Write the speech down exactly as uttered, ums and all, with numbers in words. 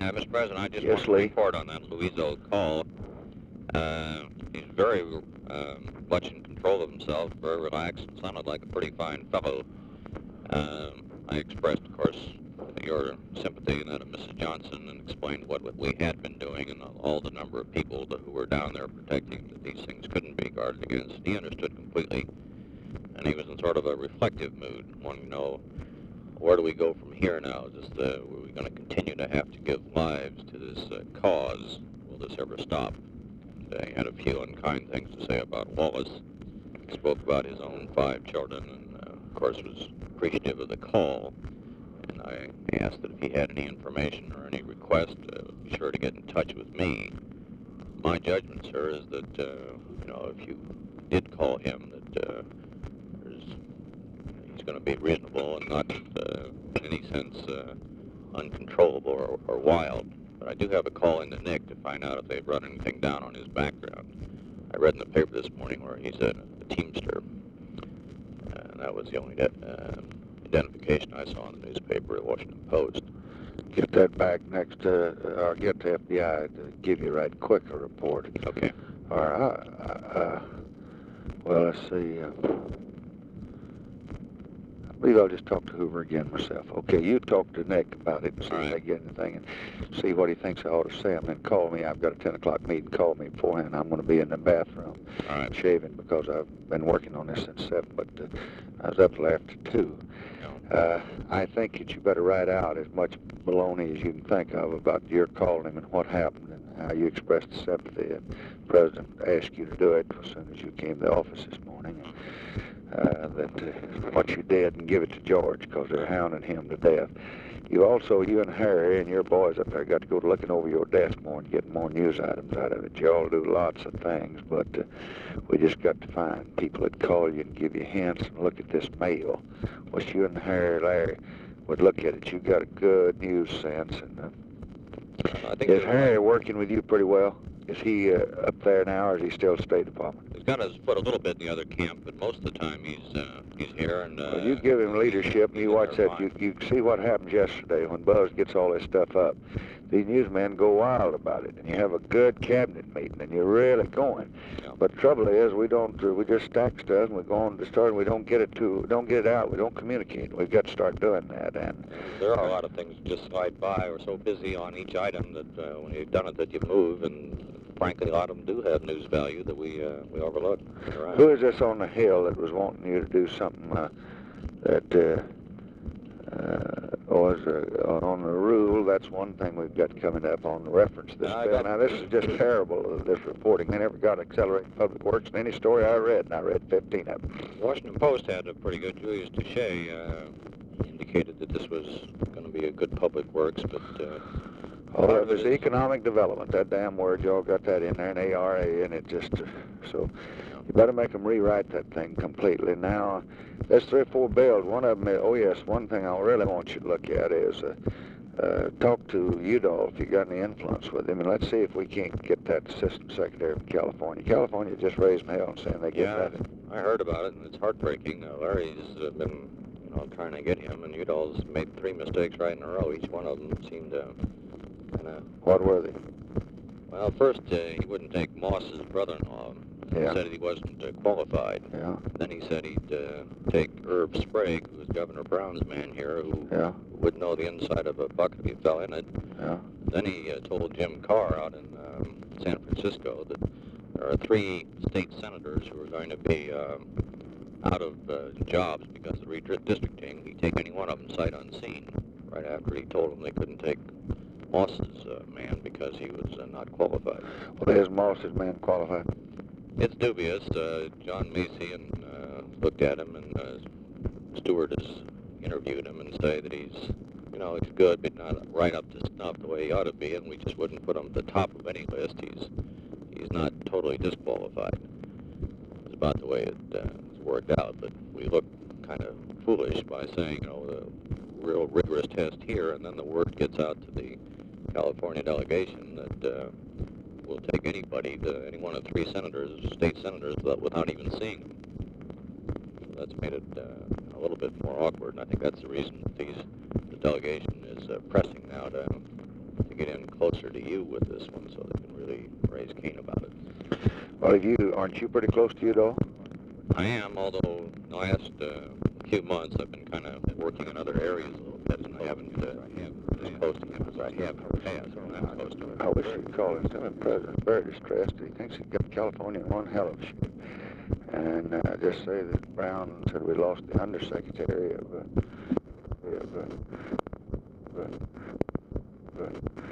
Uh, Mister President, I just Yes, want to Lee. report on that Louisville call. Uh, he's very um, much in control of himself, very relaxed, and sounded like a pretty fine fellow. Um, I expressed, of course, your sympathy and that of Missus Johnson, and explained what, what we had been doing and all the number of people that, who were down there protecting, that these things couldn't be guarded against. He understood completely, and he was in sort of a reflective mood, wanting to know, where do we go from here now? Is this, uh, are we going to continue to have to give lives to this uh, cause? Will this ever stop? Uh, he had a few unkind things to say about Wallace. Spoke about his own five children, and uh, of course was appreciative of the call. And I asked that if he had any information or any request, uh, be sure to get in touch with me. My judgment, sir, is that uh, you know, if you did call him, that uh, there's, he's going to be reasonable and not uh, in any sense uh, uncontrollable or, or wild. But I do have a call into Nick to find out if they've run anything down on his background. I read in the paper this morning where he's a, a Teamster, and that was the only de- uh, identification I saw in the newspaper, the Washington Post. Get that back next to, uh, or get the F B I to give you right quick a report. Okay. All right. Uh, uh, well, let's see. Uh, I believe I'll just talk to Hoover again myself. Okay, you talk to Nick about it and see All if right. they get anything and see what he thinks I ought to say. And then call me. I've got a ten o'clock meeting. Call me beforehand. I'm going to be in the bathroom All right. shaving because I've been working on this since seven, but uh, I was up till after two. Uh, I think that you better write out as much baloney as you can think of about your calling him and what happened and how you expressed sympathy. And the President asked you to do it as soon as you came to the office this morning. Uh, that uh, what you did, and give it to George because they're hounding him to death. You also, you and Harry and your boys up there got to go to looking over your desk more and getting more news items out of it. You all do lots of things, but uh, we just got to find people that call you and give you hints and look at this mail. Wish you and Harry, Larry, would look at it. You got a good news sense. And uh, I think is you're Harry right. working with you pretty well? Is he uh, up there now, or is he still State Department? He's got his foot a little bit in the other camp, but most of the time he's uh, he's here. And uh, Well, you give him leadership, and you watch that. You, you see what happened yesterday when Buzz gets all this stuff up. These newsmen go wild about it, and you have a good cabinet meeting, and you're really going. Yeah. But the trouble is, we don't. Uh, we just stack stuff, and we go on to start, and we don't get it to, don't get it out. We don't communicate. We've got to start doing that. And there are a lot of things that just slide by. We're so busy on each item that uh, when you've done it, that you move. And frankly, a lot of them do have news value that we uh, we overlook. Right. Who is this on the hill that was wanting you to do something uh, that uh, uh, was uh, on the rule? That's one thing we've got coming up on the reference to this I bill. got- Now, this is just terrible, uh, this reporting. They never got Accelerated Public Works in any story I read, and I read fifteen of them. Washington Post had a pretty good. Julius Touche uh, indicated that this was going to be a good public works, but uh, Oh, part that of it was is- economic development. That damn word, y'all got that in there, and A R A, and it just, uh, so you better make them rewrite that thing completely. Now, there's three or four bills. One of them, is, oh yes, one thing I really want you to look at is uh, uh, talk to Udall if you got any influence with him, and let's see if we can't get that assistant secretary from California. California just raising hell and saying they get yeah, that. I heard about it, and it's heartbreaking. Uh, Larry's uh, been, you know, trying to get him, and Udall's made three mistakes right in a row. Each one of them seemed to kind of. What were they? Well, first uh, he wouldn't take Moss's brother-in-law. He Yeah. said he wasn't uh, qualified. Yeah. Then he said he'd uh, take Irv Sprague, who was Governor Brown's man here, who Yeah. would know the inside of a bucket if he fell in it. Yeah. Then he uh, told Jim Carr out in um, San Francisco that there are three state senators who are going to be um, out of uh, jobs because of redistricting. He'd take any one of them sight unseen. Right after he told them they couldn't take Moss's uh, man because he was uh, not qualified. Well, is Moss's man qualified? It's dubious. Uh, John Macy and uh, looked at him, and uh, Stewart has interviewed him and say that he's, you know, he's good, but not right up to snuff the way he ought to be, and we just wouldn't put him at the top of any list. He's he's not totally disqualified. It's about the way it uh, it's worked out, but we look kind of foolish by saying, you know, the real rigorous test here, and then the word gets out to the California delegation that uh, we'll take anybody, the, any one of three senators, state senators, without even seeing them. So that's made it uh, a little bit more awkward, and I think that's the reason that these, the delegation is uh, pressing now to to get in closer to you with this one so they can really raise Cain about it. Well, if you, aren't you pretty close to Udall? I am, although the last uh, few months I've been kind of working in other areas a little bit, and I haven't uh, as close to him as I have in the past. I'm not close to him. I wish you'd call him. The president's very distressed. He thinks he got California in one hell of a shape. And uh, just say that Brown said we lost the undersecretary of, uh, of, uh, of, uh,